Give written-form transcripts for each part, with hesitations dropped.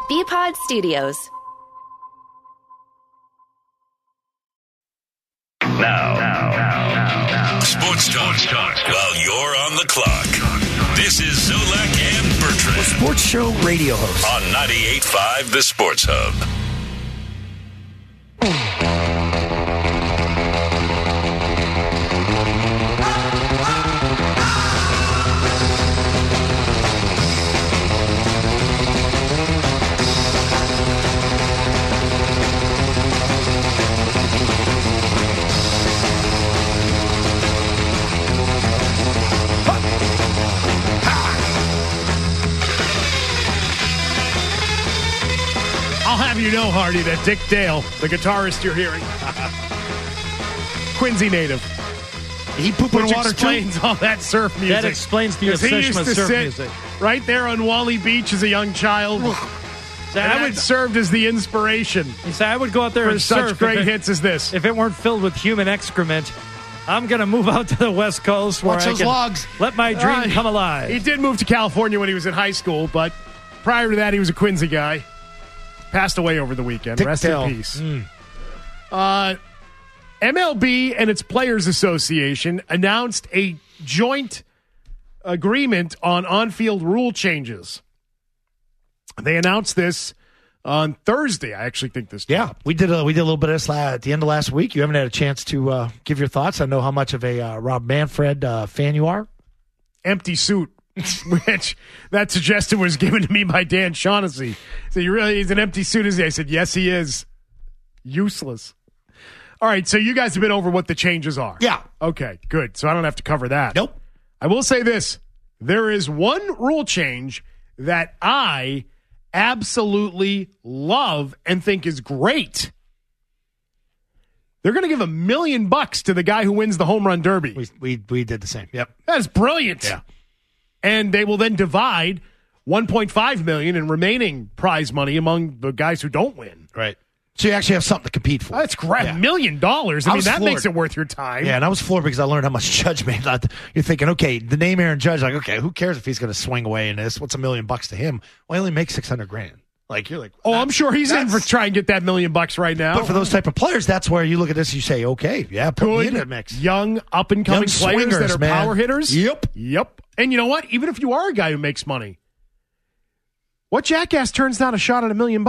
BPod Studios. Now. Sports talk while you're on the clock. This is Zulek and Bertrand. Sports show radio host. On 98.5 The Sports Hub. You know, Hardy, that Dick Dale, the guitarist you're hearing, Quincy native. He pooped in water explains too? all that surf music. That explains the obsession with surf music. Right there on Wally Beach as a young child. That would served as the inspiration. You say I would go out there for and such surf great hits as this. If it weren't filled with human excrement, I'm going to move out to the West Coast where Watch I those can logs. let my dream come alive. He did move to California when he was in high school, but prior to that, he was a Quincy guy. Passed away over the weekend. Dick Rest Dale. in peace. MLB and its Players Association announced a joint agreement on on-field rule changes. They announced this on Thursday. I actually think this. Yeah, we did a little bit of this at the end of last week. You haven't had a chance to give your thoughts. I know how much of a Rob Manfred fan you are. Empty suit. Which that suggestion was given to me by Dan Shaughnessy. So he's an empty suit, is he? I said, yes, he is. Useless. All right, so you guys have been over what the changes are. Yeah. Okay, good. So I don't have to cover that. Nope. I will say this. There is one rule change that I absolutely love and think is great. They're going to give $1 million to the guy who wins the home run derby. We did the same. Yep. That's brilliant. Yeah. And they will then divide $1.5 million in remaining prize money among the guys who don't win. Right. So you actually have something to compete for. That's great. Yeah. $1 million. I mean, that floored. makes it worth your time. Yeah, and I was floored because I learned how much Judge made. You're thinking, okay, the name Aaron Judge, like, okay, who cares if he's going to swing away in this? What's $1 million to him? Well, he only makes $600,000. Like, you're like, oh, I'm sure he's in for try and get that $1 million right now. But for those type of players, that's where you look at this and you say, okay, yeah, put me in that mix. Young, up-and-coming Young players swingers, that are man. power hitters. Yep. And you know what? Even if you are a guy who makes money, what jackass turns down a shot at $1 million?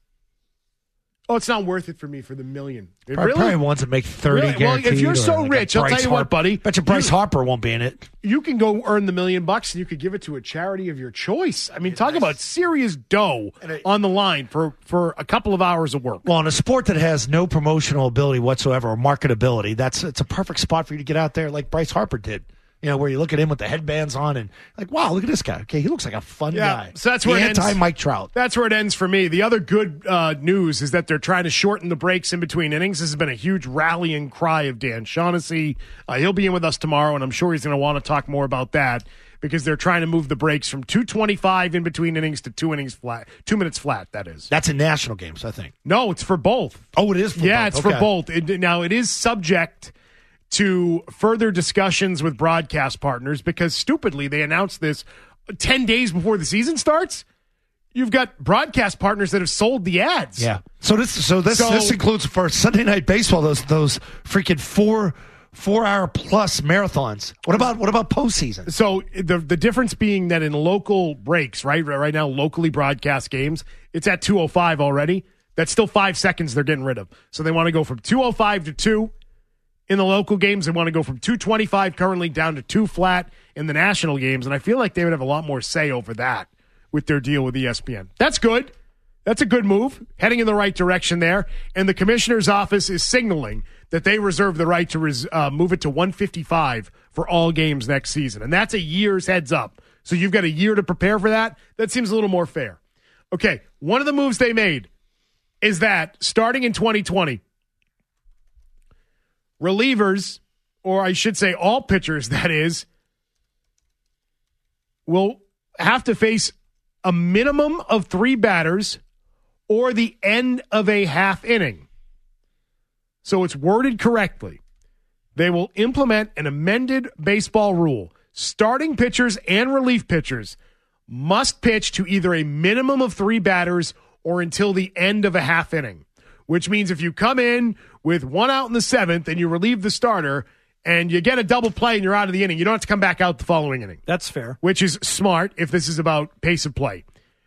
Oh, it's not worth it for me for the $1 million. Probably ones that make 30 Really? Well, guaranteed. if you're so like rich, I'll tell you what, buddy. Bet you Bryce Harper won't be in it. You can go earn the $1 million and you could give it to a charity of your choice. I mean, talk about serious dough on the line for a couple of hours of work. Well, in a sport that has no promotional ability whatsoever or marketability, it's a perfect spot for you to get out there like Bryce Harper did. You know, where you look at him with the headbands on and like, wow, look at this guy. Okay, he looks like a fun guy. So that's where it ends. Anti-Mike Trout. That's where it ends for me. The other good news is that they're trying to shorten the breaks in between innings. This has been a huge rallying cry of Dan Shaughnessy. He'll be in with us tomorrow, and I'm sure he's going to want to talk more about that because they're trying to move the breaks from 2:25 in between innings to 2 innings flat, 2 minutes flat, that is. That's in national games, I think. No, it's for both. Oh, it is for both. Yeah, it's for both. Now, it is subject to further discussions with broadcast partners because stupidly they announced this 10 days before the season starts. You've got broadcast partners that have sold the ads. Yeah. So this includes for Sunday Night Baseball those freaking 4-hour plus marathons. What about postseason? So the difference being that in local breaks, right now locally broadcast games, it's at 2:05 already. That's still 5 seconds they're getting rid of. So they want to go from 2:05 to 2. In the local games, they want to go from 2:25 currently down to 2 flat in the national games, and I feel like they would have a lot more say over that with their deal with ESPN. That's good. That's a good move, heading in the right direction there. And the commissioner's office is signaling that they reserve the right to move it to 155 for all games next season, and that's a year's heads up. So you've got a year to prepare for that. That seems a little more fair. Okay, one of the moves they made is that starting in 2020, relievers, or I should say all pitchers, that is, will have to face a minimum of 3 batters or the end of a half inning. So it's worded correctly. They will implement an amended baseball rule. Starting pitchers and relief pitchers must pitch to either a minimum of 3 batters or until the end of a half inning, which means if you come in with 1 out in the 7th and you relieve the starter and you get a double play and you're out of the inning, you don't have to come back out the following inning. That's fair. Which is smart if this is about pace of play.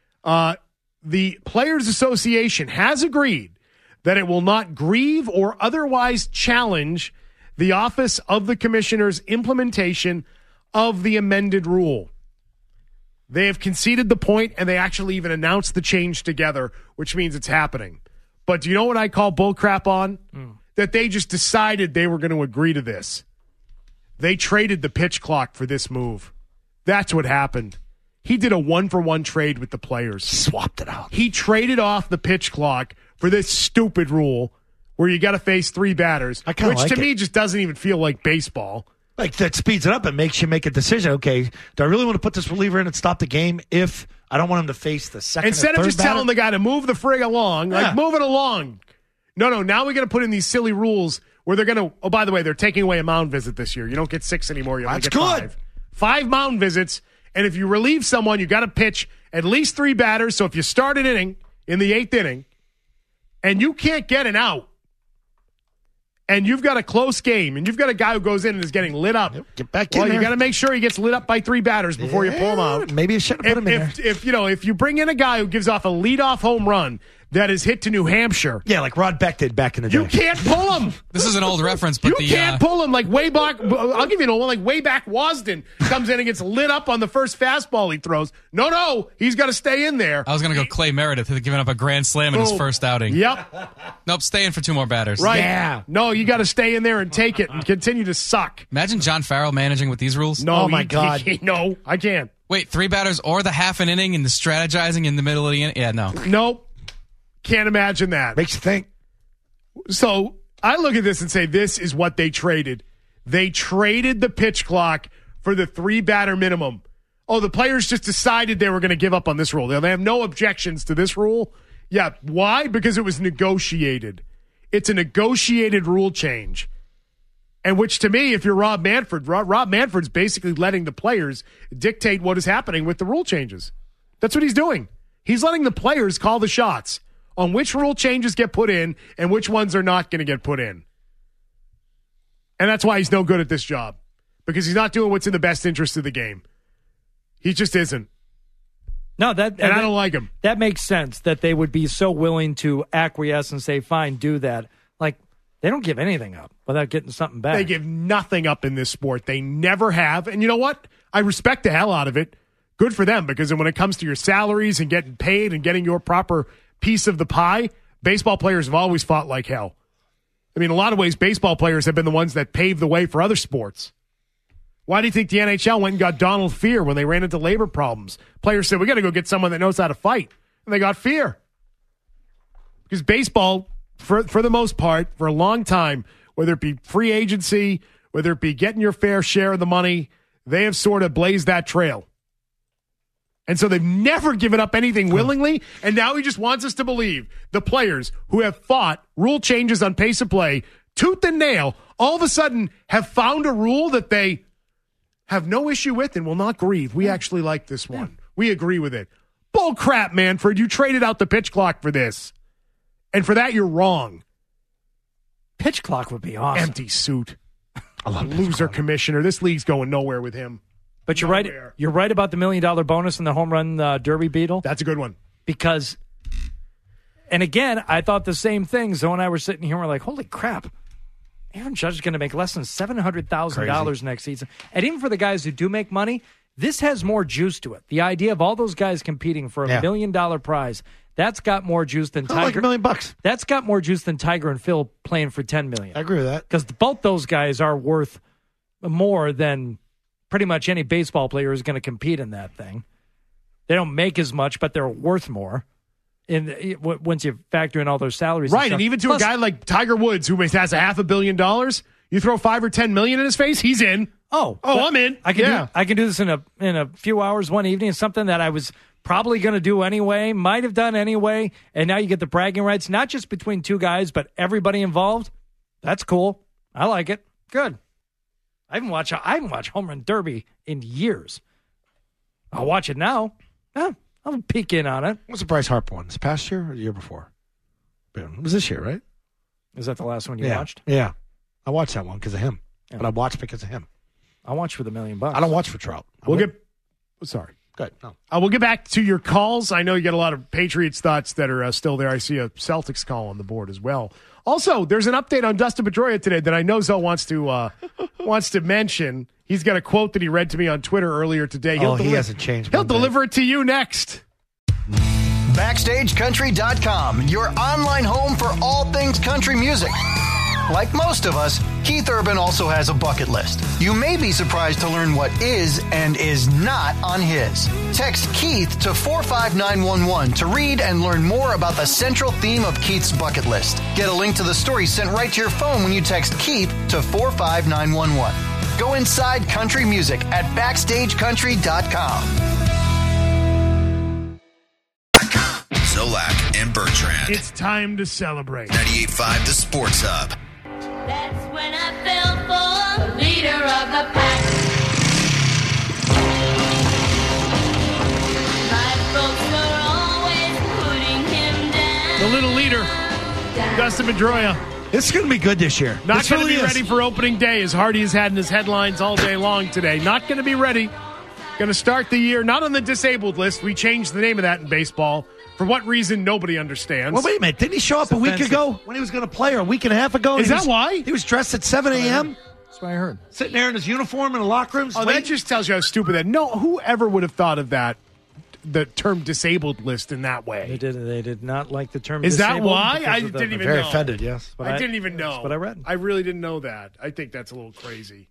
The Players Association has agreed that it will not grieve or otherwise challenge the Office of the Commissioner's implementation of the amended rule. They have conceded the point, and they actually even announced the change together, which means it's happening. But do you know what I call bullcrap on? That they just decided they were going to agree to this. They traded the pitch clock for this move. That's what happened. He did a 1-for-1 trade with the players. Swapped it out. He traded off the pitch clock for this stupid rule where you got to face 3 batters, I kinda which like to me it. just doesn't even feel like baseball. Like, that speeds it up and makes you make a decision. Okay, do I really want to put this reliever in and stop the game if I don't want him to face the second Instead or of third just batter? telling the guy to move the frig along, Yeah. like move it along. No, now we're going to put in these silly rules where they're going to, oh, by the way, they're taking away a mound visit this year. You don't get 6 anymore. You only That's get good. 5. 5 mound visits, and if you relieve someone, you got to pitch at least 3 batters. So if you start an inning in the 8th inning and you can't get an out, and you've got a close game, and you've got a guy who goes in and is getting lit up. Get back in well, there. you got to make sure he gets lit up by 3 batters before you pull him out. Maybe you shouldn't have put him in there. If you bring in a guy who gives off a leadoff home run that is hit to New Hampshire, Yeah, like Rod Beck did back in the day. you can't pull him. This is an old reference, but You can't pull him like way back. I'll give you an old one. Like way back, Wasden comes in and gets lit up on the first fastball he throws. No, he's got to stay in there. I was going to go Clay Meredith, who had given up a grand slam in his Boom. first outing. Yep. Nope, stay in for 2 more batters. Right. Yeah. No, you got to stay in there and take it and continue to suck. Imagine John Farrell managing with these rules. No, Oh, my God. No, I can't. Wait, 3 batters or the half an inning and the strategizing in the middle of the inning? Yeah, no. Nope. Can't imagine that. Makes you think. So I look at this and say, this is what they traded. They traded the pitch clock for the 3-batter minimum. Oh, the players just decided they were going to give up on this rule. They have no objections to this rule. Yeah. Why? Because it was negotiated. It's a negotiated rule change. And which to me, if you're Rob Manfred, Rob Manfred's basically letting the players dictate what is happening with the rule changes. That's what he's doing. He's letting the players call the shots on which rule changes get put in and which ones are not going to get put in. And that's why he's no good at this job, because he's not doing what's in the best interest of the game. He just isn't. No, And I don't like him. That makes sense that they would be so willing to acquiesce and say, fine, do that. Like, they don't give anything up without getting something back. They give nothing up in this sport. They never have. And you know what? I respect the hell out of it. Good for them, because when it comes to your salaries and getting paid and getting your proper piece of the pie, baseball players have always fought like hell. I mean, in a lot of ways, baseball players have been the ones that paved the way for other sports. Why do you think the NHL went and got Donald Fear when they ran into labor problems? Players said, we got to go get someone that knows how to fight. And they got Fear. Because baseball, for the most part, for a long time, whether it be free agency, whether it be getting your fair share of the money, they have sort of blazed that trail. And so they've never given up anything willingly, and now he just wants us to believe the players who have fought rule changes on pace of play, tooth and nail, all of a sudden have found a rule that they have no issue with and will not grieve. We actually like this one. We agree with it. Bull crap, Manfred. You traded out the pitch clock for this. And for that, you're wrong. Pitch clock would be awesome. Empty suit. I love loser commissioner. This league's going nowhere with him. But you're right. You're right about the $1 million bonus in the home run derby, Beetle. That's a good one. Because, and again, I thought the same thing. Zoe and I were sitting here and we're like, holy crap. Aaron Judge is going to make less than $700,000 next season. And even for the guys who do make money, this has more juice to it. The idea of all those guys competing for a $1 million prize, that's got more juice than Tiger. Like $1 million. That's got more juice than Tiger and Phil playing for $10 million. I agree with that. Because both those guys are worth more than pretty much any baseball player is going to compete in that thing. They don't make as much, but they're worth more. Once you factor in all those salaries, right? And even to a guy like Tiger Woods, who has $500 million, you throw $5 or $10 million in his face, he's in. I'm in. I can do this in a few hours one evening. Something that I was probably going to do anyway, might have done anyway, and now you get the bragging rights, not just between two guys, but everybody involved. That's cool. I like it. Good. I haven't watched Home Run Derby in years. I'll watch it now. Yeah, I'll peek in on it. What's the Bryce Harper one? This past year or the year before? It was this year, right? Is that the last one you watched? Yeah. I watched that one because of him. Yeah. But I watched because of him. I watched for the $1 million. I don't watch for Trout. Sorry. Good. No. We'll get back to your calls. I know you got a lot of Patriots thoughts that are still there. I see a Celtics call on the board as well. Also, there's an update on Dustin Pedroia today that I know Zoe wants to mention. He's got a quote that he read to me on Twitter earlier today. He hasn't changed. He'll deliver it to you next. BackstageCountry.com, your online home for all things country music. Like most of us, Keith Urban also has a bucket list. You may be surprised to learn what is and is not on his. Text Keith to 45911 to read and learn more about the central theme of Keith's bucket list. Get a link to the story sent right to your phone when you text Keith to 45911. Go inside country music at BackstageCountry.com. Zolak and Bertrand. It's time to celebrate. 98.5 The Sports Hub. That's when I fell for the leader of the pack. My folks are always putting him down. The little leader, Dustin Pedroia. It's going to be good this year. Not going to be ready for opening day, as Hardy has had in his headlines all day long today. Not going to be ready. Going to start the year not on the disabled list. We changed the name of that in baseball. For what reason, nobody understands. Well, wait a minute. Didn't he show up a week ago when he was going to play, or a week and a half ago? Is that why? He was dressed at 7 a.m.? That's what I heard. Sitting there in his uniform in the locker rooms. Oh, that just tells you how stupid that. No, whoever would have thought of that, the term disabled list in that way? They did not like the term Is disabled. that why? I didn't even know. Very offended, yes. I didn't even know. That's what I read. I really didn't know that. I think that's a little crazy.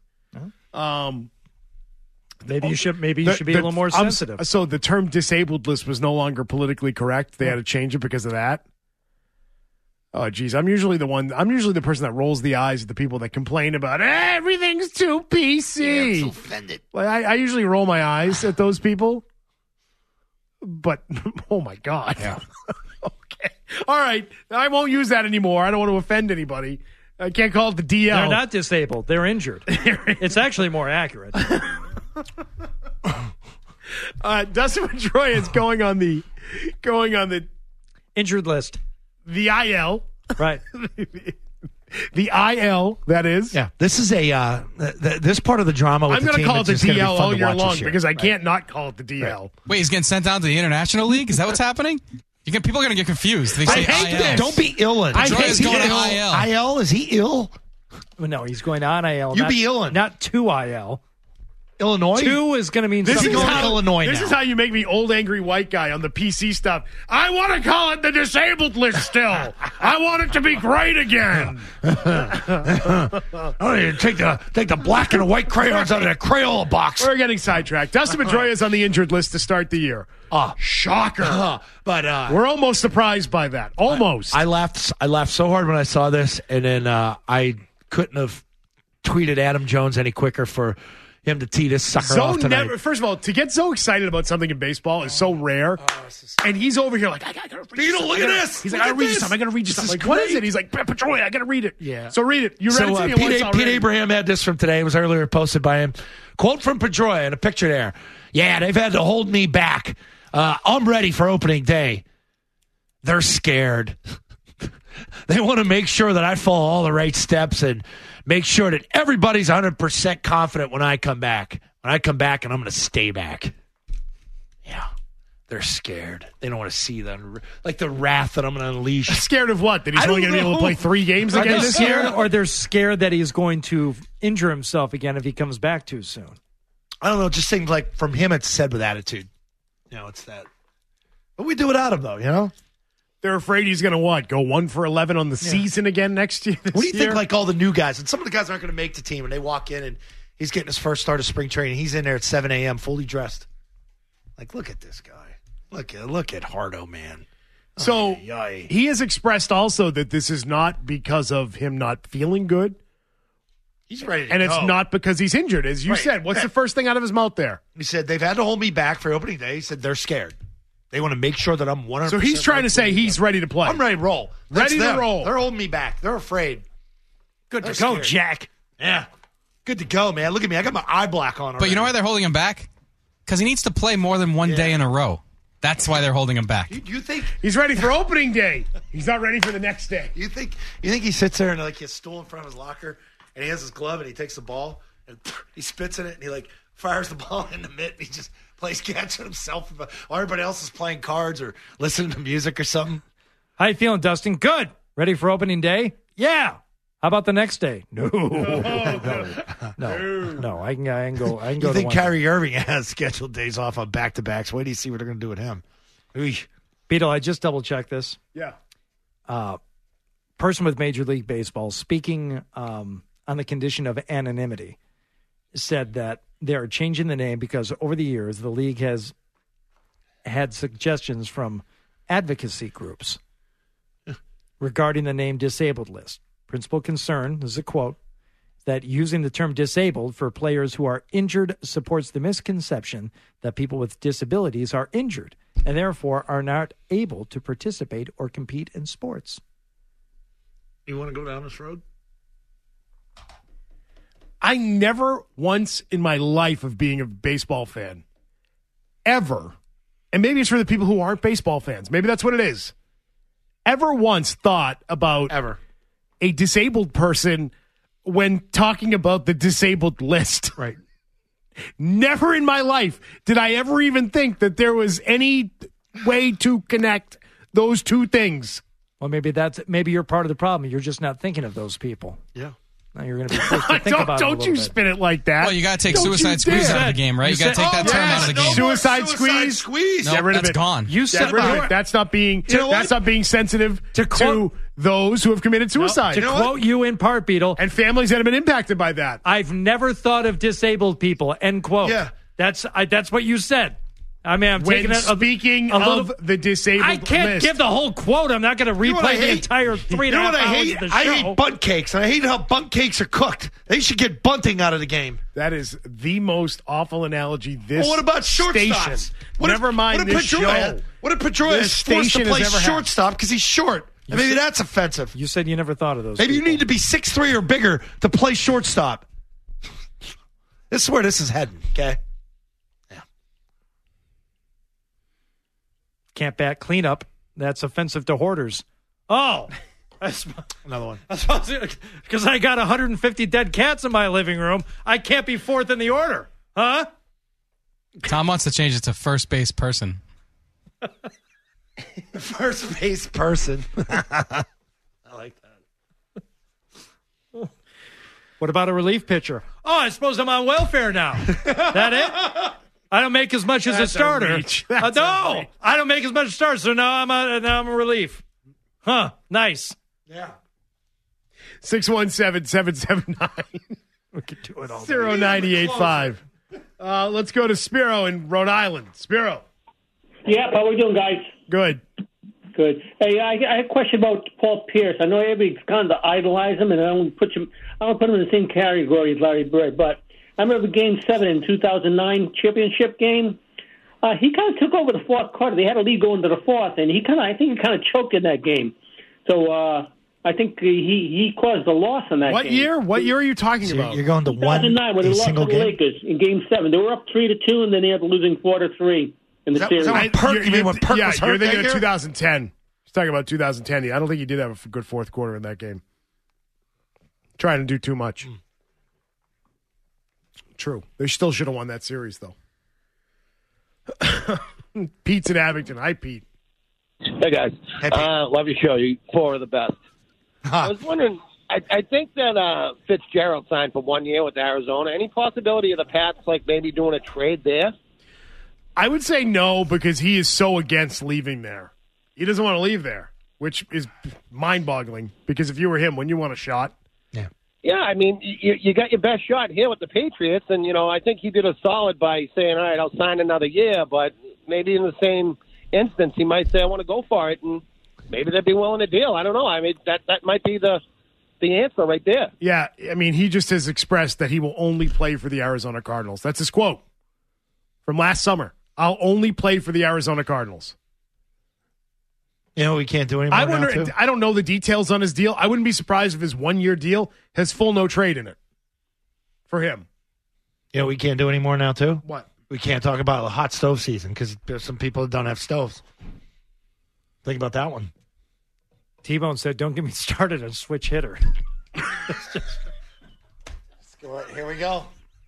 Maybe you should be a little more sensitive. So the term disabled list was no longer politically correct. They had to change it because of that. Oh, geez. I'm usually the person that rolls the eyes at the people that complain about everything's too PC. Yeah, I'm so offended. Well, I usually roll my eyes at those people. But, oh my God. Yeah. Okay. All right. I won't use that anymore. I don't want to offend anybody. I can't call it the DL. They're not disabled. They're injured. It's actually more accurate. Dustin Pedroia is going on the injured list. The IL. Right. The IL, that is. Yeah. This is this part of the drama with I'm the going team. to call it the DL all year long because I Right. can't not call it the DL. Right. Wait, he's getting sent down to the International League? Is that what's happening? People are going to get confused. They say I hate IL. this. Don't be ill. Pedroia's going to IL. IL? Is he ill? No, he's going on IL. You be illin'. Not to IL. Illinois? 2 is going to mean This something. is going to Illinois This now. is how you make me old angry white guy on the PC stuff. I want to call it the disabled list still. I want it to be great again. Take the black and the white crayons out of that Crayola box. We're getting sidetracked. Dustin Pedroia is on the injured list to start the year. Shocker. But we're almost surprised by that. Almost. I laughed so hard when I saw this, and then I couldn't have tweeted Adam Jones any quicker for him to tee this sucker off tonight. First of all, to get so excited about something in baseball is so rare. And he's over here like, I gotta read you something. Look at this. He's like, Look I at gotta read you this. something. I gotta read you This something. is Like, what is great. it? He's like, Pedroia, I gotta read it. Yeah. So read it. You read it to me once Pete already. Abraham had this from today. It was earlier posted by him. Quote from Pedroia and a picture there. Yeah, they've had to hold me back. I'm ready for opening day. They're scared. They want to make sure that I follow all the right steps and make sure that everybody's 100% confident when I come back. When I come back, and I'm going to stay back. Yeah. They're scared. They don't want to see the wrath that I'm going to unleash. Scared of what? That he's only going to be able to play 3 games again this year? Or they're scared that he's going to injure himself again if he comes back too soon. I don't know. It just seems like from him it's said with attitude. It's that. But we do without him, though, They're afraid he's going to what? Go 1 for 11 on the season again next year? What do you think, like all the new guys? And some of the guys aren't going to make the team, and they walk in, and he's getting his first start of spring training. He's in there at 7 a.m., fully dressed. Like, look at this guy. Look at Hardo, man. So Ay. he has expressed also that this is not because of him not feeling good. He's ready to And go. it's not because he's injured, as you Right. said. What's the first thing out of his mouth there? He said, they've had to hold me back for opening day. He said, they're scared. They want to make sure that I'm 100%. So he's trying to say he's ready to play. I'm ready to roll. Ready to them. roll. They're holding me back. They're afraid. Good They're to go, scared. Jack. Yeah. Good to go, man. Look at me. I got my eye black on. But you know why they're holding him back? Because he needs to play more than one day in a row. That's why they're holding him back. You think He's ready for opening day. He's not ready for the next day. you think he sits there and like he has a stool in front of his locker and he has his glove and he takes the ball and he spits in it and he like fires the ball in the mitt and he just plays catch with himself while everybody else is playing cards or listening to music or something. How you feeling, Dustin? Good. Ready for opening day? Yeah. How about the next day? No. No. I can go. I can go. You to think one. Kyrie Irving has scheduled days off on back-to-backs? Wait till you see what they're going to do with him. Eesh. Beetle, I just double-checked this. Yeah. Person with Major League Baseball speaking on the condition of anonymity said that they are changing the name because over the years the league has had suggestions from advocacy groups regarding the name disabled list. Principal concern, this is a quote, that using the term disabled for players who are injured supports the misconception that people with disabilities are injured and therefore are not able to participate or compete in sports. You want to go down this road? I never once in my life of being a baseball fan, ever, and maybe it's for the people who aren't baseball fans, maybe that's what it is, ever once thought about a disabled person when talking about the disabled list. Right. Never in my life did I ever even think that there was any way to connect those two things. Well, maybe you're part of the problem. You're just not thinking of those people. Yeah. Now you're going to be forced to think about it a Don't little you bit. spin it like that. Well, you got to take Don't suicide you squeeze dare. out of the game, right? You got to take that term out of the game. Suicide squeeze? Squeeze. No, Get rid of that's it. gone. You Get said rid of it. That's not being sensitive to quote- those who have committed suicide. To quote you in part, Beetle, And families that have been impacted by that. I've never thought of disabled people, end quote. Yeah. That's what you said. I mean, I'm taking When it speaking a little, of the disabled I can't list. give the whole quote. I'm not going to replay the entire 3.5 hours of the show. I hate bunt cakes, and I hate how bunt cakes are cooked. They should get bunting out of the game. That is the most awful analogy this Well, what about station. shortstops? Never mind this show. What if Pedroia This is forced to station play has ever had. shortstop because he's short? And maybe that's offensive. You said you never thought of those Maybe you people. need to be 6'3" or bigger to play shortstop. This is where this is heading, okay? Can't bat cleanup. That's offensive to hoarders. Oh. Another one. Because I got 150 dead cats in my living room. I can't be fourth in the order. Huh? Tom wants to change it to first base person. First base person. I like that. What about a relief pitcher? Oh, I suppose I'm on welfare now. That it? I don't make as much as That's a starter. a reach. That's a No, reach. I don't make as much as a starter, so now I'm a relief. Huh, nice. Yeah. 617-779. We could do it all. 0985. Let's go to Spiro in Rhode Island. Spiro. Yeah, how we doing, guys? Good. Good. Hey, I had a question about Paul Pierce. I know everybody kind of idolize him, and I don't put him in the same category as Larry Bird. But I remember Game 7 in 2009 championship game. He kind of took over the fourth quarter. They had a lead going to the fourth, and I think he kind of choked in that game. So I think he caused the loss in that What game. year? What year are you talking about? You're going to one 2009 when they a lost to single the game? Lakers in Game 7. They were up 3-2, and then they had the losing 4-3 in the series. that when Perk- you mean when Perk yeah, was hurt you're thinking that of year? 2010. He's talking about 2010. I don't think he did have a good fourth quarter in that game. Trying to do too much. True. They still should have won that series, though. Pete's in Abington. Hi, Pete. Hey, guys. Love your show. You four are the best. I was wondering, I think that Fitzgerald signed for 1 year with Arizona. Any possibility of the Pats, maybe doing a trade there? I would say no because he is so against leaving there. He doesn't want to leave there, which is mind-boggling because if you were him, wouldn't you want a shot? Yeah, I mean, you got your best shot here with the Patriots, and, I think he did a solid by saying, all right, I'll sign another year, but maybe in the same instance, he might say, I want to go for it, and maybe they'd be willing to deal. I don't know. I mean, that might be the answer right there. Yeah, I mean, he just has expressed that he will only play for the Arizona Cardinals. That's his quote from last summer. I'll only play for the Arizona Cardinals. We can't do anymore. I wonder. now, too? I don't know the details on his deal. I wouldn't be surprised if his 1 year deal has full no trade in it for him. We can't do anymore now, too? What? We can't talk about the hot stove season because there's some people that don't have stoves. Think about that one. T-Bone said, don't get me started on switch hitter. Here we go.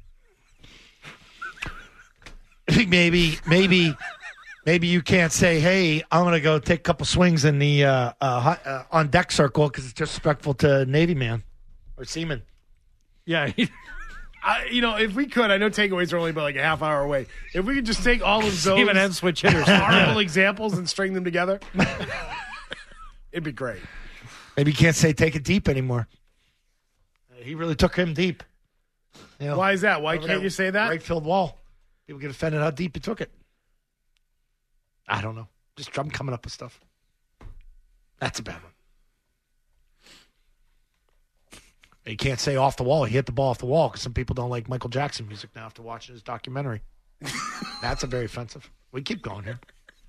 Maybe you can't say, hey, I'm going to go take a couple swings in the on deck circle because it's disrespectful to Navy man or seaman. Yeah. If we could, I know takeaways are only about like a half hour away. If we could just take all of those Even and switch hitters. horrible examples and string them together, it'd be great. Maybe you can't say take it deep anymore. He really took him deep. You know, why is that? Why can't you say that? Right field wall. People get offended how deep he took it. I don't know. Just I'm coming up with stuff. That's a bad one. You can't say off the wall. He hit the ball off the wall because some people don't like Michael Jackson music now after watching his documentary. That's a very offensive. We keep going here.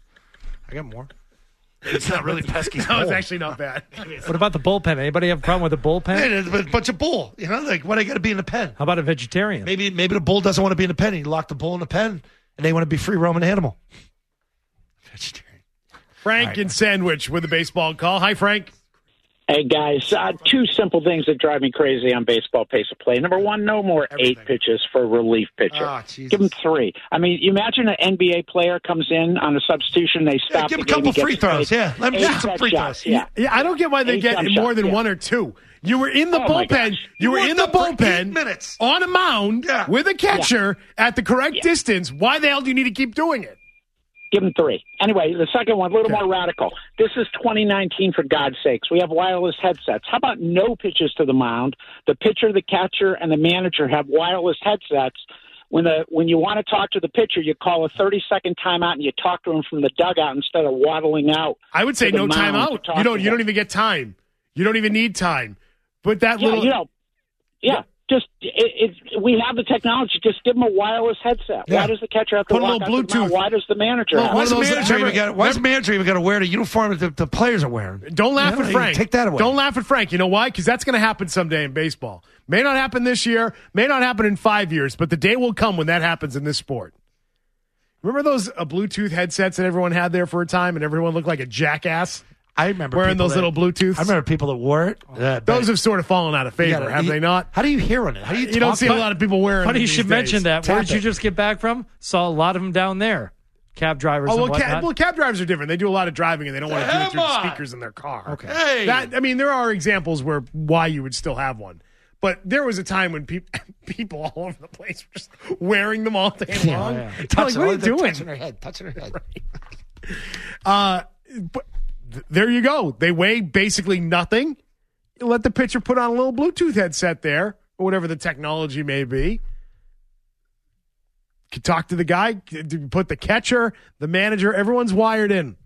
I got more. It's not really pesky. No, it's actually not bad. What about the bullpen? Anybody have a problem with the bullpen? Hey, there's a bunch of bull. You know, like what I got to be in the pen. How about a vegetarian? Maybe the bull doesn't want to be in the pen. He locked the bull in the pen, and they want to be free roaming animal. Vegetarian. Frank in Sandwich with a baseball call. Hi, Frank. Hey, guys, two simple things that drive me crazy on baseball pace of play. Number one, no more 8 pitches for a relief pitcher. Oh, Jesus. Give them 3. I mean, you imagine an NBA player comes in on a substitution, they stop give the a couple game, free throws. Yeah, let me shoot some free throws. Yeah. I don't get why they get more than 1 or 2. You were in the bullpen. You were in the bullpen minutes. on a mound with a catcher at the correct distance. Why the hell do you need to keep doing it? Give them 3. Anyway, the second one, a little more radical. This is 2019, for God's sakes. We have wireless headsets. How about no pitches to the mound? The pitcher, the catcher, and the manager have wireless headsets. When you want to talk to the pitcher, you call a 30-second timeout and you talk to him from the dugout instead of waddling out. I would say no timeout. You don't even get time. You don't even need time. But that little... Just we have the technology. Just give them a wireless headset. Yeah. Why does the catcher have to Put a walk little out to the mound? Bluetooth. Why does the manager have Why does the manager even got to wear the uniform that the players are wearing? Don't laugh at Frank. Take that away. Don't laugh at Frank. You know why? Because that's going to happen someday in baseball. May not happen this year. May not happen in 5 years. But the day will come when that happens in this sport. Remember those Bluetooth headsets that everyone had there for a time and everyone looked like a jackass? I remember wearing those little Bluetooths. I remember people that wore it. Those have sort of fallen out of favor, have they not? How do you hear on it? How do you don't see a lot of people wearing Funny them you these should days. mention that. Where did you just get back from? Saw a lot of them down there. Cab drivers and whatnot. Cab drivers are different. They do a lot of driving, and they don't want to do it through the speakers in their car. Okay. Hey. There are examples why you would still have one. But there was a time when people all over the place were just wearing them all day long. Yeah. Like, what are you doing? Touching her head. Right. But there you go. They weigh basically nothing. You let the pitcher put on a little Bluetooth headset there, or whatever the technology may be. You can talk to the guy, put the catcher, the manager, everyone's wired in.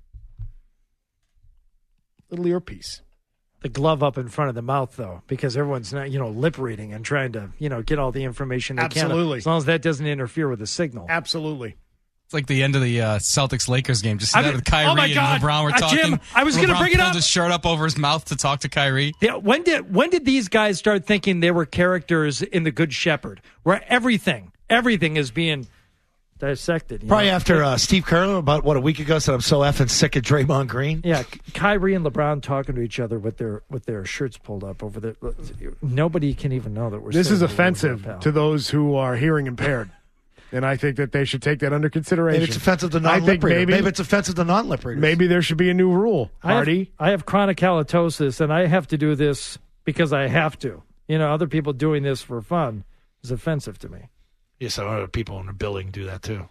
Little earpiece. The glove up in front of the mouth, though, because everyone's not, lip reading and trying to, get all the information they can. As long as that doesn't interfere with the signal. Absolutely. It's like the end of the Celtics-Lakers game. Just see that with Kyrie and LeBron were talking. Jim, I was going to bring it up. Pulled his shirt up over his mouth to talk to Kyrie. Yeah, when did these guys start thinking they were characters in The Good Shepherd, where everything is being dissected? Probably after Steve Kerr, about a week ago, said I'm so effing sick of Draymond Green. Yeah, Kyrie and LeBron talking to each other with their shirts pulled up over the. Nobody can even know that we're. This is offensive to those who are hearing impaired. And I think that they should take that under consideration. Maybe it's offensive to non-lip readers. Maybe it's offensive to non-lip readers. Maybe there should be a new rule, Hardy. I have chronic halitosis, and I have to do this because I have to. Other people doing this for fun is offensive to me. Yes, some other people in the building do that too.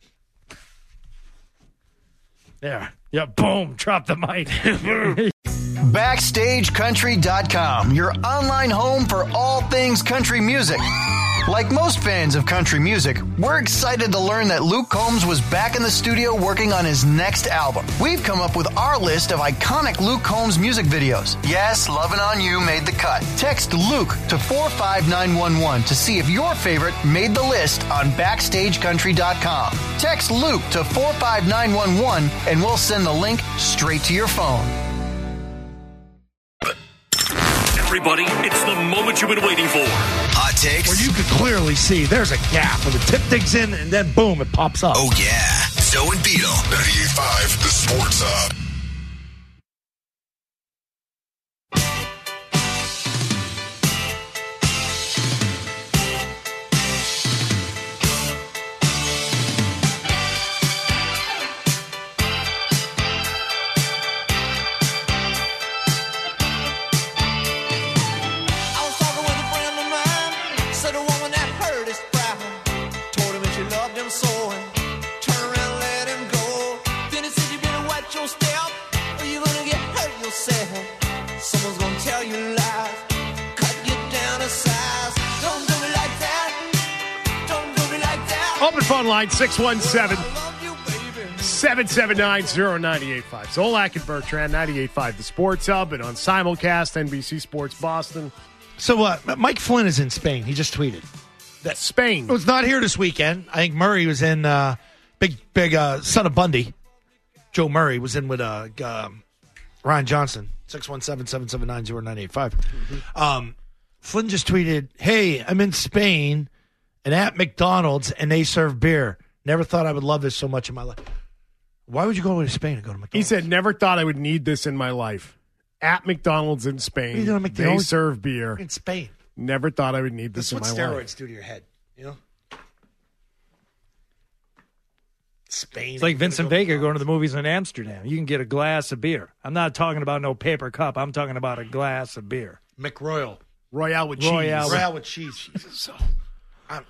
There. Yeah, boom, drop the mic. BackstageCountry.com, your online home for all things country music. Like most fans of country music, we're excited to learn that Luke Combs was back in the studio working on his next album. We've come up with our list of iconic Luke Combs music videos. Yes, Lovin' On You made the cut. Text Luke to 45911 to see if your favorite made the list on BackstageCountry.com. Text Luke to 45911 and we'll send the link straight to your phone. Everybody, it's the moment you've been waiting for. Hot takes. Where you could clearly see there's a gap where the tip digs in and then boom, it pops up. Oh, yeah. Zoe and Beetle. 98.5 The Sports Hub. Open phone line 617-779-0985. Zolak and Bertrand, 98.5 The Sports Hub, and on simulcast, NBC Sports Boston. So Mike Flynn is in Spain. He just tweeted that Spain was not here this weekend. I think Murray was in big son of Bundy. Joe Murray was in with Ryan Johnson. 617-779-0985. Flynn just tweeted, "Hey, I'm in Spain and at McDonald's, and they serve beer. Never thought I would love this so much in my life." Why would you go to Spain and go to McDonald's? He said, "Never thought I would need this in my life." At McDonald's in Spain, What are you doing at they McDonald's? serve beer. In Spain. Never thought I would need this That's in what my steroids life. do to your head, you know? Spain. It's like Vincent Vega going to the movies in Amsterdam. You can get a glass of beer. I'm not talking about no paper cup. I'm talking about a glass of beer. McRoyal. Royale with cheese. Royale with cheese. Jesus. So, God.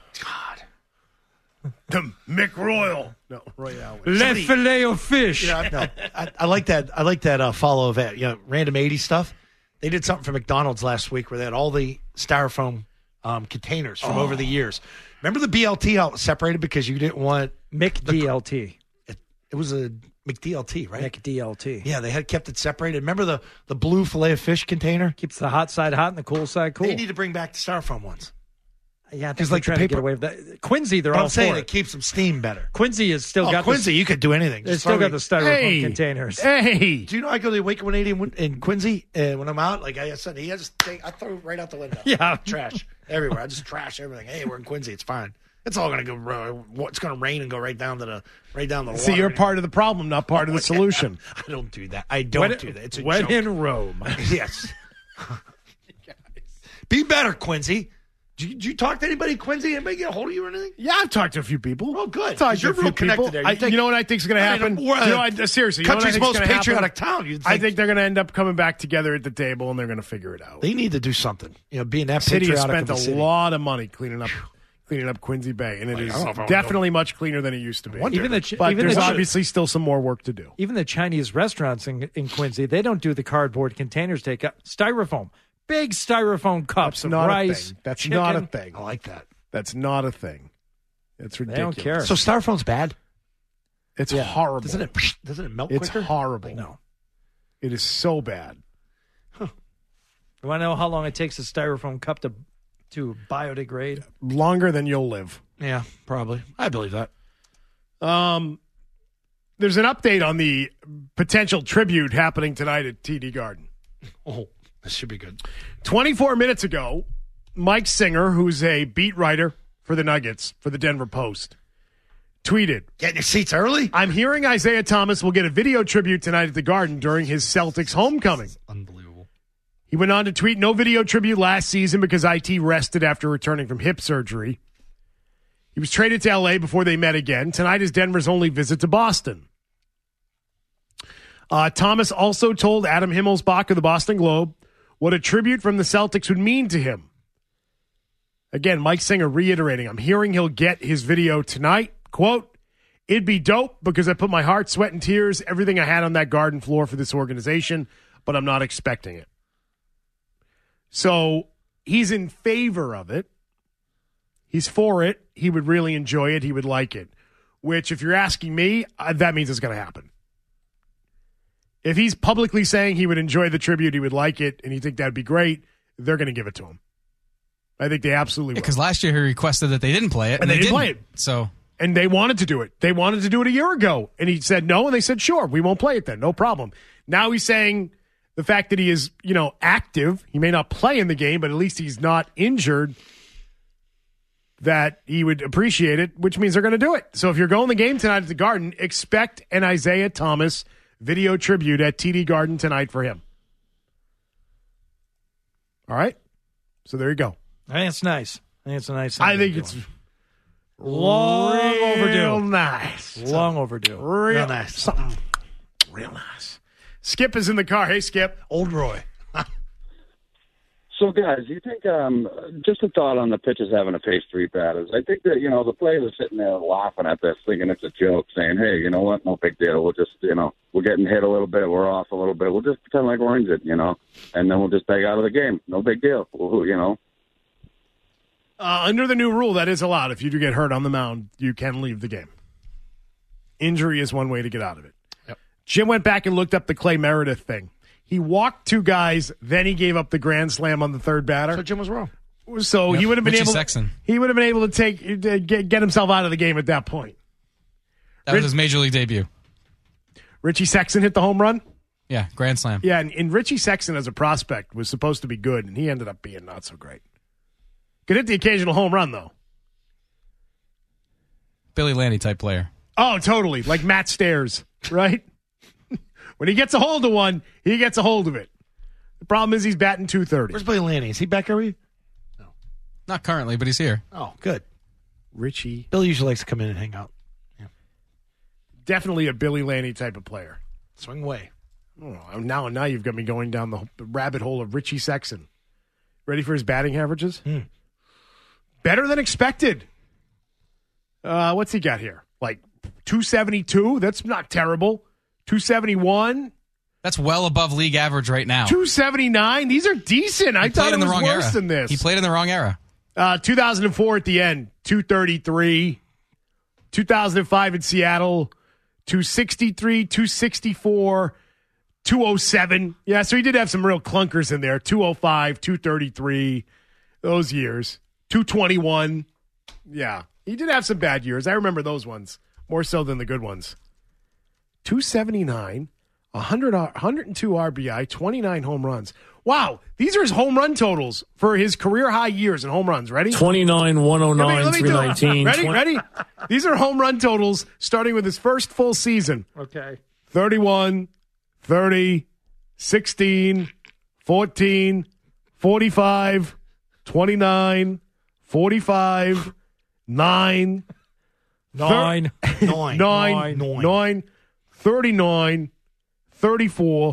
The McRoyal. No, Royale. Le filet of fish. Yeah, I like that. I like that follow of that. Random 80s stuff. They did something for McDonald's last week where they had all the styrofoam containers from over the years. Remember the BLT how it was separated because you didn't want McDLT. It was a McDLT, right? McDLT. Yeah, they had kept it separated. Remember the blue filet of fish container? Keeps the hot side hot and the cool side cool. They need to bring back the styrofoam ones. Yeah, I think Just they're like the trying to paper- get away with that. Quincy, they're But all I'm saying for it keeps them steam better. Quincy has still got Quincy, you could do anything. They Just still throw got it- the styrofoam containers. Hey, Do you know I go to the Wake 180 in Quincy when I'm out? Like I said, I throw it right out the window. Yeah. Trash everywhere. I just trash everything. Hey, we're in Quincy. It's fine. It's all gonna go. It's gonna rain and go right down to the water. see, you're part of the problem, not part of the solution. I don't do that. I don't do that. It's a when joke. in Rome. Yes. Be better, Quincy. Did you talk to anybody, Quincy? Anybody get a hold of you or anything? Yeah, I've talked to a few people. Oh, good. Talked to You're a few real connected people. there. You know what I think is going to happen? Seriously, you know what I country's think's most gonna happen? patriotic town. You'd I think they're going to end up coming back together at the table, and they're going to figure it out. they need to do something. Being that City has patriotic spent of a a city. lot of money cleaning up Quincy Bay, and it is I don't know if I wanna definitely much cleaner than it used to be. Even the But even there's the, obviously still some more work to do. even the Chinese restaurants in Quincy, they don't do the cardboard containers take up styrofoam. Big styrofoam cups of Not rice. a thing. That's chicken. not a thing. I like that. That's not a thing. It's They ridiculous. don't care. So styrofoam's bad. It's horrible. Doesn't it melt It's quicker? horrible. No. It is so bad. You want to know how long it takes a styrofoam cup to biodegrade? Longer than you'll live. Yeah, probably. I believe that. There's an update on the potential tribute happening tonight at TD Garden. Oh, this should be good. 24 minutes ago, Mike Singer, who's a beat writer for the Nuggets, for the Denver Post, tweeted, Getting your seats early? I'm hearing Isaiah Thomas will get a video tribute tonight at the Garden during his Celtics homecoming. Unbelievable. He went on to tweet, no video tribute last season because IT rested after returning from hip surgery. He was traded to LA before they met again. Tonight is Denver's only visit to Boston. Thomas also told Adam Himmelsbach of the Boston Globe what a tribute from the Celtics would mean to him. Again, Mike Singer reiterating, I'm hearing he'll get his video tonight. Quote, it'd be dope because I put my heart, sweat, and tears, everything I had on that Garden floor for this organization, but I'm not expecting it. So he's in favor of it. He's for it. He would really enjoy it. He would like it. Which, if you're asking me, that means it's going to happen. If he's publicly saying he would enjoy the tribute, he would like it, and you think that'd be great, they're going to give it to him. I think they absolutely will. Because last year he requested that they didn't play it, And they didn't didn't play it. So And they wanted to do it. They wanted to do it a year ago. And he said no, and they said, sure, we won't play it then. No problem. Now he's saying the fact that he is, active, he may not play in the game, but at least he's not injured. that he would appreciate it, which means they're going to do it. So if you're going the game tonight at the Garden, expect an Isaiah Thomas video tribute at TD Garden tonight for him. All right? So there you go. I think it's nice. I think it's a nice thing. I think it's long overdue. Real nice. Long overdue. Real nice. Something real nice. Skip is in the car. Hey, Skip. Old Roy. So, guys, you think, just a thought on the pitchers having to face three batters. I think that, the players are sitting there laughing at this, thinking it's a joke, saying, hey, you know what, no big deal. We'll just, we're getting hit a little bit, we're off a little bit. We'll just pretend like we're injured, and then we'll just take out of the game. No big deal, Under the new rule, that is allowed. If you do get hurt on the mound, you can leave the game. Injury is one way to get out of it. Yep. Jim went back and looked up the Clay Meredith thing. He walked two guys, then he gave up the grand slam on the third batter. So Jim was wrong. So he would have been Richie able. Sexton. He would have been able to get himself out of the game at that point. That was his major league debut. Richie Sexton hit the home run. Yeah, grand slam. Yeah, and Richie Sexton as a prospect was supposed to be good, and he ended up being not so great. Could hit the occasional home run though. Billy Landy type player. Oh, totally. Like Matt Stairs, right? When he gets a hold of one, he gets a hold of it. The problem is he's batting .230. Where's Billy Lanning? Is he back early? No. Not currently, but he's here. Oh, good. Richie. Billy usually likes to come in and hang out. Yeah. Definitely a Billy Lanning type of player. Swing away. Oh, now you've got me going down the rabbit hole of Richie Sexton. Ready for his batting averages? Better than expected. What's he got here? Like 272? That's not terrible. 271. That's well above league average right now. 279. These are decent. I thought it was worse than this. He played in the wrong era. 2004 at the end, 233. 2005 in Seattle, 263, 264, 207. Yeah, so he did have some real clunkers in there. 205, 233, those years. 221. Yeah, he did have some bad years. I remember those ones more so than the good ones. 279, 102 RBI, 29 home runs. Wow, these are his home run totals for his career high years in home runs. Ready? 29, 109, 319. Ready? These are home run totals starting with his first full season. Okay. 31, 30, 16, 14, 45, 29, 45, 9, 39, 34,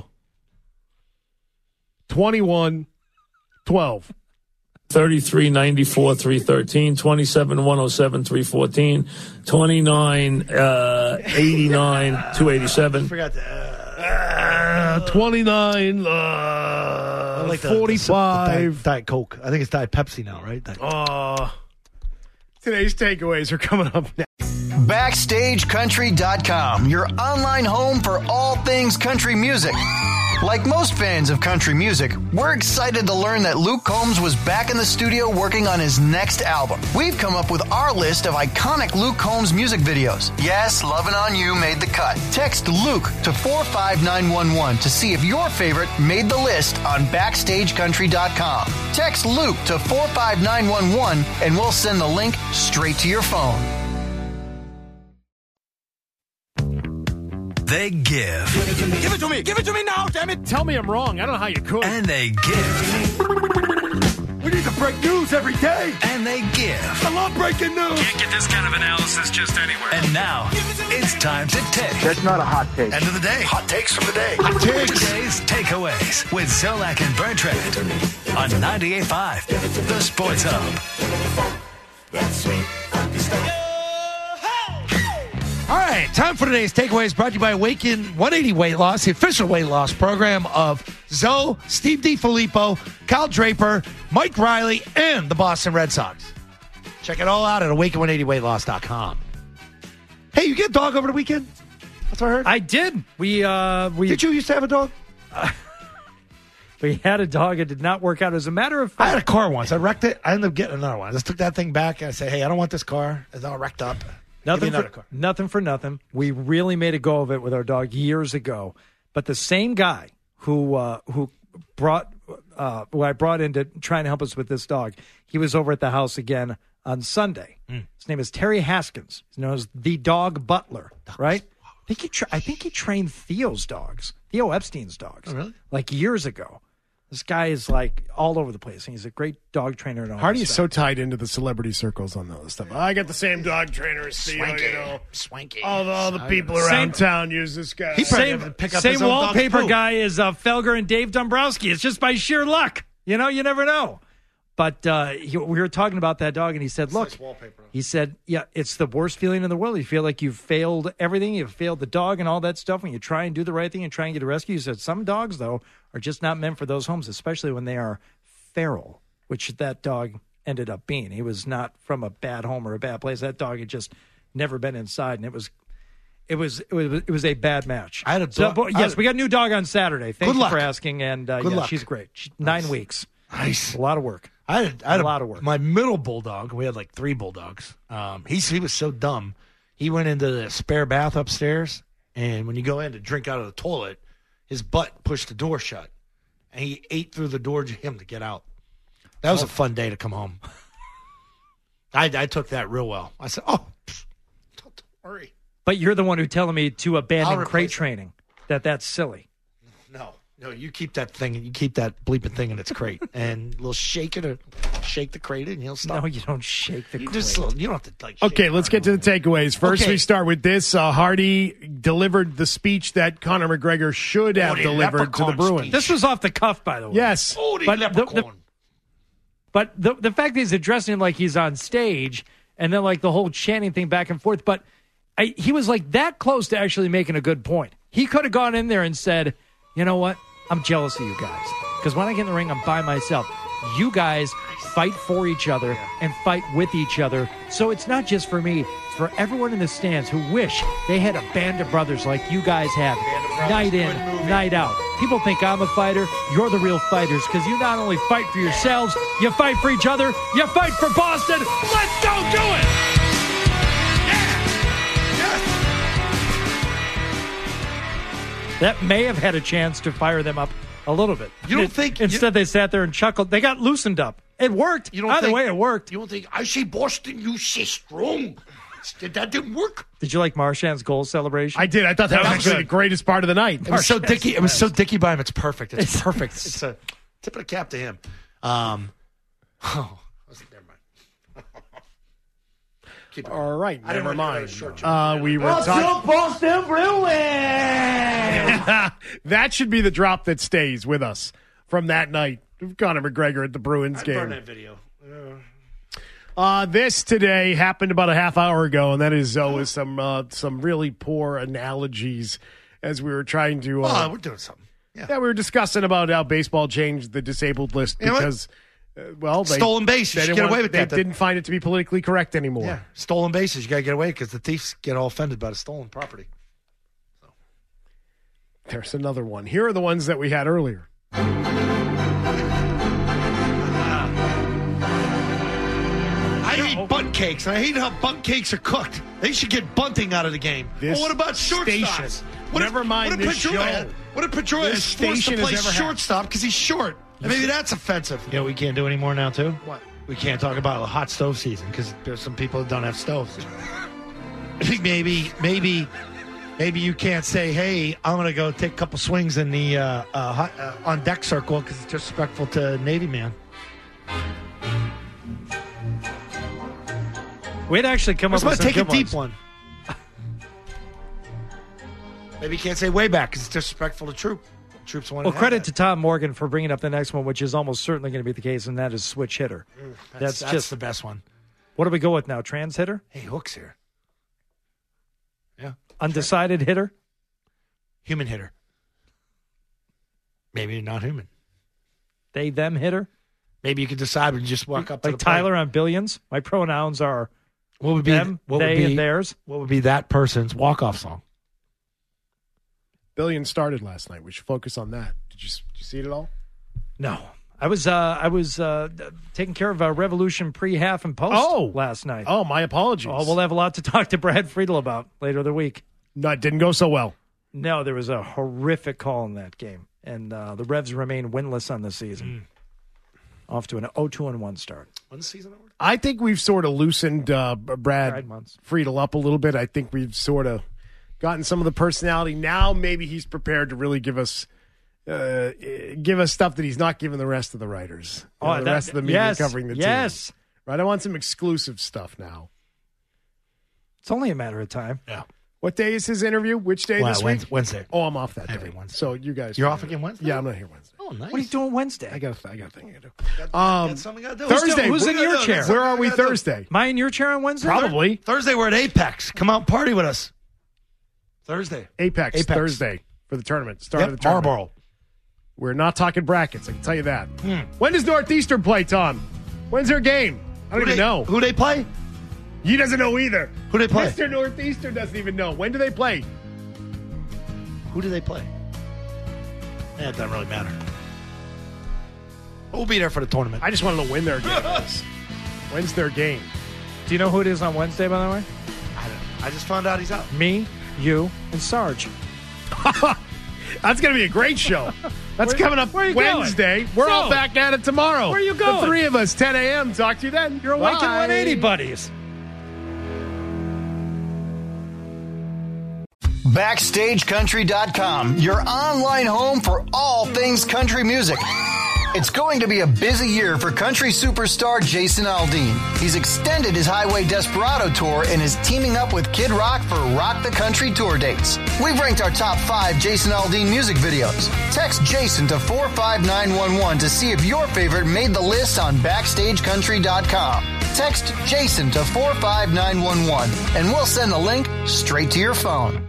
21, 12. 33, 94, 313, 27, 107, 314, 29, 89, 287. Forgot that. 29, like 45. Diet Coke. I think it's Diet Pepsi now, right? Today's takeaways are coming up next. BackstageCountry.com, your online home for all things country music. Like most fans of country music, we're excited to learn that Luke Combs was back in the studio working on his next album. We've come up with our list of iconic Luke Combs music videos. Yes, Lovin' On You made the cut. Text Luke to 45911 to see if your favorite made the list on BackstageCountry.com. Text Luke to 45911 and we'll send the link straight to your phone. They give. Give it to me. Give it to me. Give it to me now, damn it. Tell me I'm wrong. I don't know how you could. And they give. We need to break news every day. And they give. I love breaking news. Can't get this kind of analysis just anywhere. And now, it's time to take. That's not a hot take. End of the day. Hot takes from the day. Hot takes. Today's takeaways with Zolak and Bertrand on 98.5, The Sports Hub. All right, time for today's takeaways brought to you by Awaken 180 Weight Loss, the official weight loss program of Zoe, Steve DiFilippo, Kyle Draper, Mike Riley, and the Boston Red Sox. Check it all out at awaken180weightloss.com. Hey, you get a dog over the weekend? That's what I heard. I did. We Did you used to have a dog? We had a dog. It did not work out. As a matter of fact, I had a car once. I wrecked it. I ended up getting another one. I just took that thing back and I said, hey, I don't want this car. It's all wrecked up. Nothing for nothing. We really made a go of it with our dog years ago. But the same guy who I brought in to try and help us with this dog, he was over at the house again on Sunday. His name is Terry Haskins. He's known as the Dog Butler, right? I think he trained Theo's dogs, Theo Epstein's dogs, really? like years ago. This guy is like all over the place, and he's a great dog trainer. And all Hardy this is stuff. so tied into the celebrity circles on those stuff. I got the same dog trainer as Theo, you know. Swanky. All the people around town use this guy. Same wallpaper guy as Felger and Dave Dombrowski. It's just by sheer luck. You know, you never know. But we were talking about that dog, and he said, look, he said, yeah, it's the worst feeling in the world. You feel like you've failed everything. You've failed the dog and all that stuff when you try and do the right thing and try and get a rescue. He said some dogs, though, are just not meant for those homes, especially when they are feral, which that dog ended up being. He was not from a bad home or a bad place. That dog had just never been inside, and it was a bad match. I had a dog. We got a new dog on Saturday. Thank you luck. for asking, and Good luck. she's great. 9 weeks. Nice. A lot of work. I had a lot of work. My middle bulldog, we had like 3 bulldogs. He was so dumb. He went into the spare bath upstairs, and when you go in to drink out of the toilet, his butt pushed the door shut, and he ate through the door to him to get out. That was a fun day to come home. I took that real well. I said, don't worry. But you're the one who telling me to abandon replace crate it. training. That's silly. No, you keep that thing, you keep that bleeping thing in its crate, and we'll shake it or shake the crate, and he'll stop. No, you don't shake the You crate. you don't have to like. Shake Okay, let's get to the takeaways. First, Okay. we start with this. Hardy delivered the speech that Conor McGregor should have the delivered to the leprechaun Bruins. speech. This was off the cuff, by the way. Yes. But the fact that he's addressing him like he's on stage, and then like the whole chanting thing back and forth, but he was like that close to actually making a good point. He could have gone in there and said, you know what? I'm jealous of you guys. Because when I get in the ring, I'm by myself. You guys fight for each other and fight with each other. So it's not just for me. It's for everyone in the stands who wish they had a band of brothers like you guys have. Night in, night out. People think I'm a fighter. You're the real fighters because you not only fight for yourselves, you fight for each other, you fight for Boston. Let's go do it! That may have had a chance to fire them up a little bit. You don't think... Instead, they sat there and chuckled. They got loosened up. It worked. Either way, it worked. You don't think, I say Boston, you say strong. That didn't work. Did you like Marchand's goal celebration? I did. I thought that was actually the greatest part of the night. It was so dicky. It was so dicky by him. It's perfect. It's perfect. It's a tip of the cap to him. Never mind. All right, I didn't never want to mind. short jump. We were talking. Boston Bruins! That should be the drop that stays with us from that night. Conor McGregor at the Bruins game. Burn that video. This today happened about a half hour ago, and that is with some really poor analogies as we were trying to. We're doing something. Yeah, we were discussing about how baseball changed the disabled list because, stolen bases. You should get away with they that. didn't find it to be politically correct anymore. Yeah, stolen bases. You got to get away because the thieves get all offended by the stolen property. There's another one. Here are the ones that we had earlier. I hate bunt cakes, and I hate how bunt cakes are cooked. They should get bunting out of the game. This what about shortstops? station, never mind this show. What if Pedroia This is forced to station play has ever had- shortstop because he's short? And maybe that's offensive. Yeah, we can't do any more now, too? What? We can't talk about a hot stove season because there's some people that don't have stoves. I think maybe you can't say, hey, I'm going to go take a couple swings in the on deck circle because it's disrespectful to Navy man. We'd actually come up with Let's some take a good deep ones. one. Maybe you can't say way back because it's disrespectful to troops. Well, credit to Tom Morgan for bringing up the next one, which is almost certainly going to be the case, and that is switch hitter. That's just the best one. What do we go with now? Trans hitter? Hey, Hook's here. Yeah. Undecided hitter? Human hitter. Maybe not human. They, them hitter? Maybe you could decide and just walk up to Like the plate. Tyler on Billions? My pronouns are What would be them, what they, would be, and theirs. What would be that person's walk-off song? Billions started last night. We should focus on that. Did you see it at all? No. I was taking care of Revolution pre-half and post last night. Oh, my apologies. Oh, we'll have a lot to talk to Brad Friedel about later the week. No, it didn't go so well. No, there was a horrific call in that game, and the Revs remain winless on the season. off to an 0-2-1 start. When's the season over? I think we've sort of loosened Brad months. Friedel up a little bit. I think we've sort of gotten some of the personality. Now maybe he's prepared to really give us stuff that he's not giving the rest of the writers. The rest of the media covering the team. Yes. Right, I want some exclusive stuff now. It's only a matter of time. Yeah. What day is his interview? Which day this week? Wednesday. Oh, I'm off that Every day. Wednesday. So you guys, You're off again Wednesday? Yeah, I'm not here Wednesday. Oh, nice. What are you doing Wednesday? I got a thing I got to do. Got something I got to do. Thursday. Who's in your chair? Where are we Thursday? Am I in your chair on Wednesday? Probably. Thursday, we're at Apex. Come out and party with us. Thursday. Apex. Thursday for the tournament. Start of the tournament. Marlboro. We're not talking brackets. I can tell you that. When does Northeastern play, Tom? When's their game? I don't even know. Who they play? He doesn't know either. Who they play? Mr. Northeastern doesn't even know. When do they play? Who do they play? Yeah, it doesn't really matter. We'll be there for the tournament. I just want to know when their game is. When's their game? Do you know who it is on Wednesday, by the way? I don't know. I just found out he's out. Me, you, and Sarge. That's going to be a great show. That's coming up Wednesday. Going? We're all back at it tomorrow. Where are you going? The three of us, 10 a.m. Talk to you then. You're awake in 180, buddies. BackstageCountry.com, your online home for all things country music. It's going to be a busy year for country superstar Jason Aldean. He's extended his Highway Desperado tour and is teaming up with Kid Rock for Rock the Country tour dates. We've ranked our top 5 Jason Aldean music videos. Text Jason to 45911 to see if your favorite made the list on BackstageCountry.com. Text Jason to 45911 and we'll send the link straight to your phone.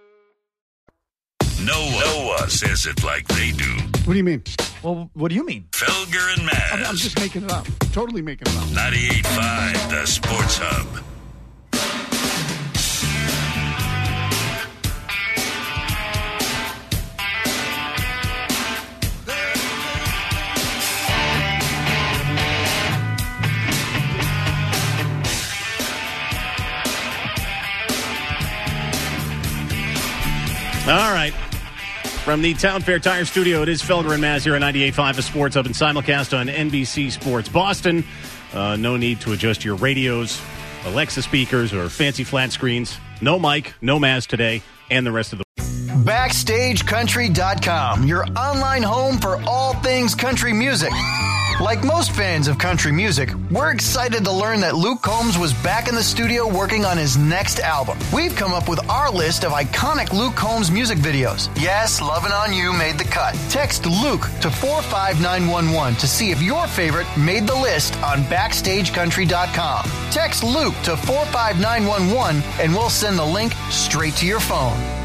Noah says it like they do. What do you mean? Well, what do you mean? Felger and Maz. I'm just making it up. Totally making it up. 98.5, the Sports Hub. All right. From the Town Fair Tire Studio, it is Felger and Maz here on 98.5 The Sports Hub and simulcast on NBC Sports Boston. No need to adjust your radios, Alexa speakers, or fancy flat screens. No Mike, no Maz today, and the rest of the... BackstageCountry.com, your online home for all things country music. Like most fans of country music, we're excited to learn that Luke Combs was back in the studio working on his next album. We've come up with our list of iconic Luke Combs music videos. Yes, Lovin' On You made the cut. Text Luke to 45911 to see if your favorite made the list on BackstageCountry.com. Text Luke to 45911 and we'll send the link straight to your phone.